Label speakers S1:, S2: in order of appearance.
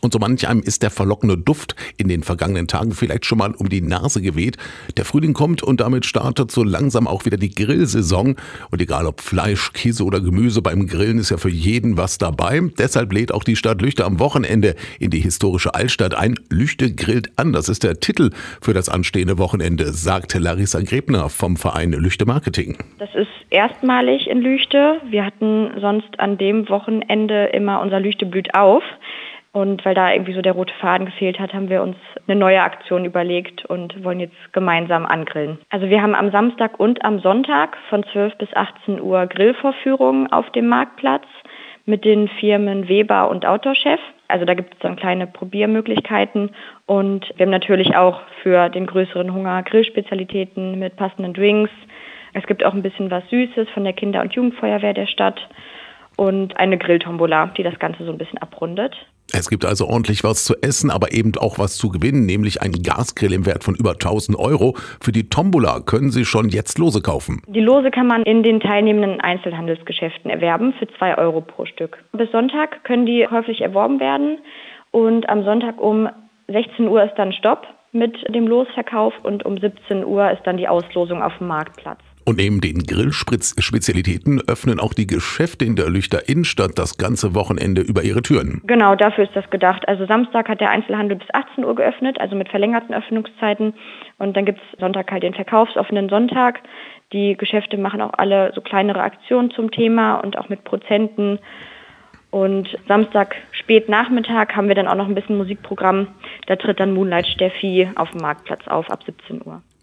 S1: Und so manch einem ist der verlockende Duft in den vergangenen Tagen vielleicht schon mal um die Nase geweht. Der Frühling kommt und damit startet so langsam auch wieder die Grillsaison. Und egal ob Fleisch, Käse oder Gemüse, beim Grillen ist ja für jeden was dabei. Deshalb lädt auch die Stadt Lüchte am Wochenende in die historische Altstadt ein. Lüchte grillt an, das ist der Titel für das anstehende Wochenende, sagt Larissa Grebner vom Verein Lüchte Marketing.
S2: Das ist erstmalig in Lüchte. Wir hatten sonst an dem Wochenende immer unser Lüchte blüht auf. Und weil da irgendwie so der rote Faden gefehlt hat, haben wir uns eine neue Aktion überlegt und wollen jetzt gemeinsam angrillen. Also wir haben am Samstag und am Sonntag von 12 bis 18 Uhr Grillvorführungen auf dem Marktplatz mit den Firmen Weber und Outdoor-Chef. Also da gibt es dann kleine Probiermöglichkeiten und wir haben natürlich auch für den größeren Hunger Grillspezialitäten mit passenden Drinks. Es gibt auch ein bisschen was Süßes von der Kinder- und Jugendfeuerwehr der Stadt und eine Grilltombola, die das Ganze so ein bisschen abrundet.
S1: Es gibt also ordentlich was zu essen, aber eben auch was zu gewinnen, nämlich einen Gasgrill im Wert von über 1.000 Euro. Für die Tombola können Sie schon jetzt Lose kaufen.
S2: Die Lose kann man in den teilnehmenden Einzelhandelsgeschäften erwerben für 2 Euro pro Stück. Bis Sonntag können die käuflich erworben werden und am Sonntag um 16 Uhr ist dann Stopp mit dem Losverkauf und um 17 Uhr ist dann die Auslosung auf dem Marktplatz.
S1: Und neben den Grillspezialitäten öffnen auch die Geschäfte in der Lüchter Innenstadt das ganze Wochenende über ihre Türen.
S2: Genau, dafür ist das gedacht. Also Samstag hat der Einzelhandel bis 18 Uhr geöffnet, also mit verlängerten Öffnungszeiten. Und dann gibt es Sonntag halt den verkaufsoffenen Sonntag. Die Geschäfte machen auch alle so kleinere Aktionen zum Thema und auch mit Prozenten. Und Samstag spät Nachmittag haben wir dann auch noch ein bisschen Musikprogramm. Da tritt dann Moonlight Steffi auf dem Marktplatz auf ab 17 Uhr.